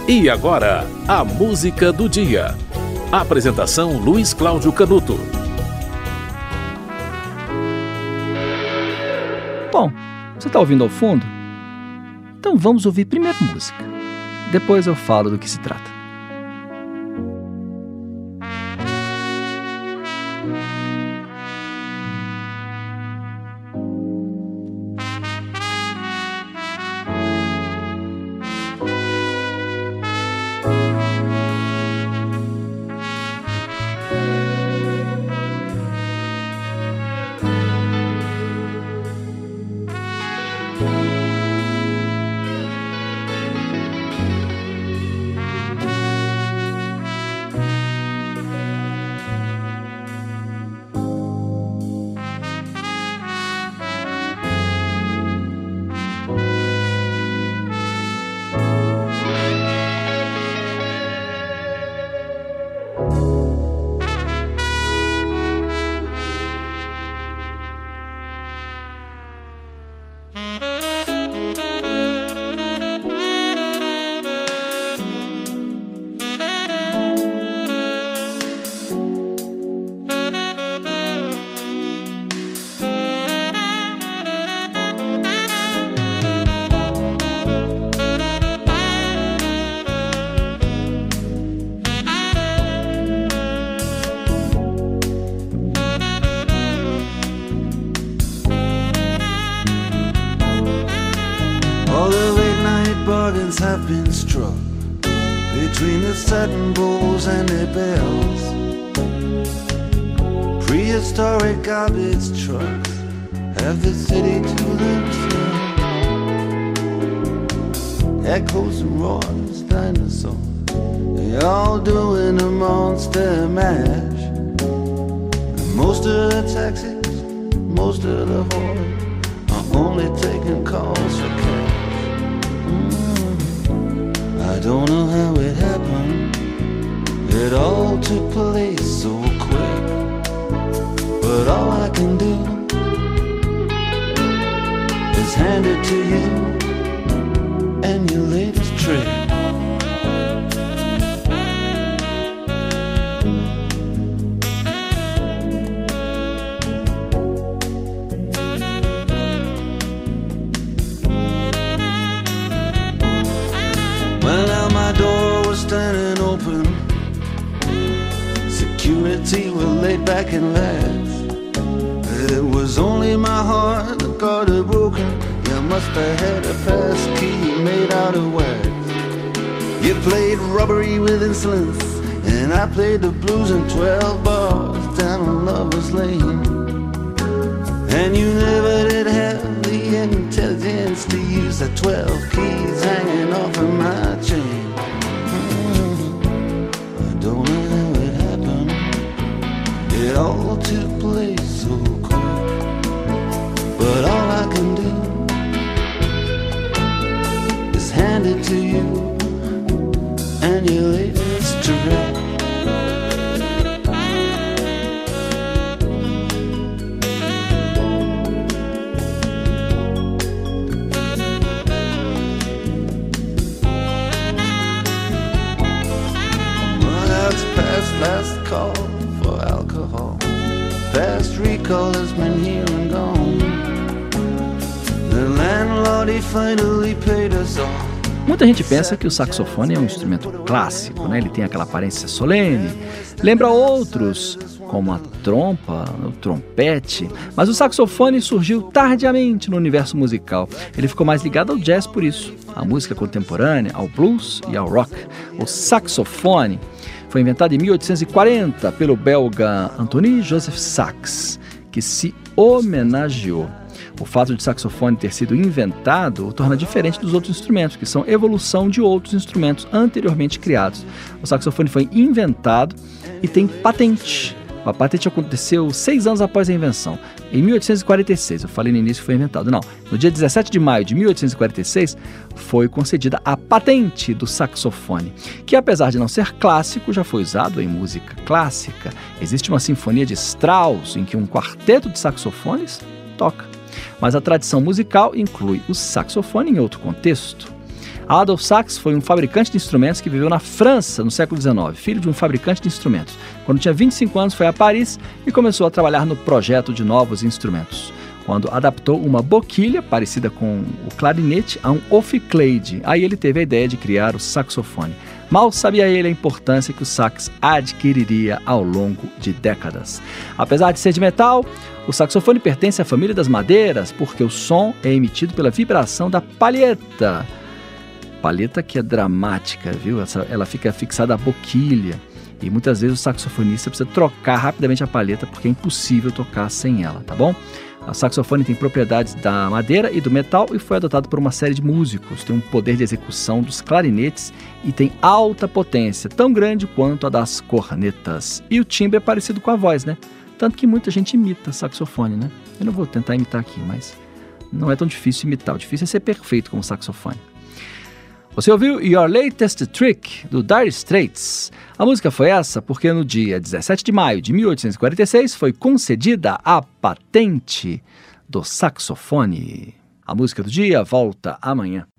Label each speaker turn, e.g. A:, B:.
A: E agora, a música do dia. Apresentação Luiz Cláudio Canuto.
B: Bom, você está ouvindo ao fundo? Então vamos ouvir primeiro música. Depois eu falo do que se trata.
C: All the late night bargains have been struck between the satin bowls and their bells. Prehistoric garbage trucks have the city to themselves. Echoes and roars, dinosaurs, they all doing a monster mash. And most of the taxis, most of the whores are only taking calls for cash. I don't know how it happened. It all took place so quick. But all I can do is hand it to you and your latest trick. Well, now my door was standing open. Security were laid back and laughed. It was only my heart that got it broken. You must have had a pass key made out of wax. You played robbery with insolence, and I played the blues in 12 bars down on Lover's Lane. And you never did have the intelligence to use the 12 keys hanging off of my chain. I don't know how it happened. It all took place so quick. But all I can do is hand it to you and your latest trick. Past last call for alcohol. Past recall has been here and gone. The landlord, he finally paid us all.
B: Muita gente pensa que o saxofone é um instrumento clássico, né? Ele tem aquela aparência solene, lembra outros, como a trompa, o trompete, mas o saxofone surgiu tardiamente no universo musical. Ele ficou mais ligado ao jazz por isso, à música contemporânea, ao blues e ao rock. O saxofone foi inventado em 1840 pelo belga Antoine Joseph Sax, que se homenageou. O fato de saxofone ter sido inventado o torna diferente dos outros instrumentos, que são evolução de outros instrumentos anteriormente criados. O saxofone foi inventado e tem patente. A patente aconteceu 6 anos após a invenção, em 1846. Eu falei no início que foi inventado. Não, no dia 17 de maio de 1846 foi concedida a patente do saxofone, que apesar de não ser clássico, já foi usado em música clássica. Existe uma sinfonia de Strauss em que um quarteto de saxofones toca. Mas a tradição musical inclui o saxofone em outro contexto. Adolphe Sax foi um fabricante de instrumentos que viveu na França no século XIX, filho de um fabricante de instrumentos. Quando tinha 25 anos foi a Paris e começou a trabalhar no projeto de novos instrumentos, quando adaptou uma boquilha parecida com o clarinete a um ophicleide. Aí ele teve a ideia de criar o saxofone. Mal sabia ele a importância que o sax adquiriria ao longo de décadas. Apesar de ser de metal, o saxofone pertence à família das madeiras, porque o som é emitido pela vibração da palheta. Palheta que é dramática, viu? Ela fica fixada à boquilha. E muitas vezes o saxofonista precisa trocar rapidamente a palheta, porque é impossível tocar sem ela, tá bom? O saxofone tem propriedades da madeira e do metal e foi adotado por uma série de músicos. Tem um poder de execução dos clarinetes e tem alta potência, tão grande quanto a das cornetas. E o timbre é parecido com a voz, né? Tanto que muita gente imita saxofone, né? Eu não vou tentar imitar aqui, mas não é tão difícil imitar. O difícil é ser perfeito como saxofone. Você ouviu Your Latest Trick, do Dire Straits. A música foi essa porque no dia 17 de maio de 1846 foi concedida a patente do saxofone. A música do dia volta amanhã.